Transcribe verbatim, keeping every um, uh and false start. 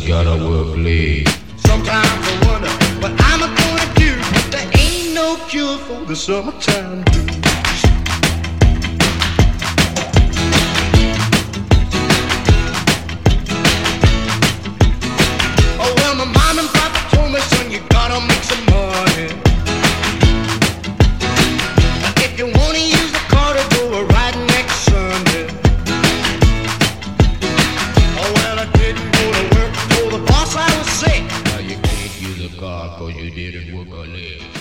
you gotta work late. Sometimes I wonder what I'm gonna do, but there ain't no cure for the summertime blues. Oh well, my mom and papa told me, son, you gotta make some money. If you wanna use the car to go a ride next Sunday. Oh well, I didn't go to work, told the boss I was sick. Now you can't use a car cause you didn't work a leg.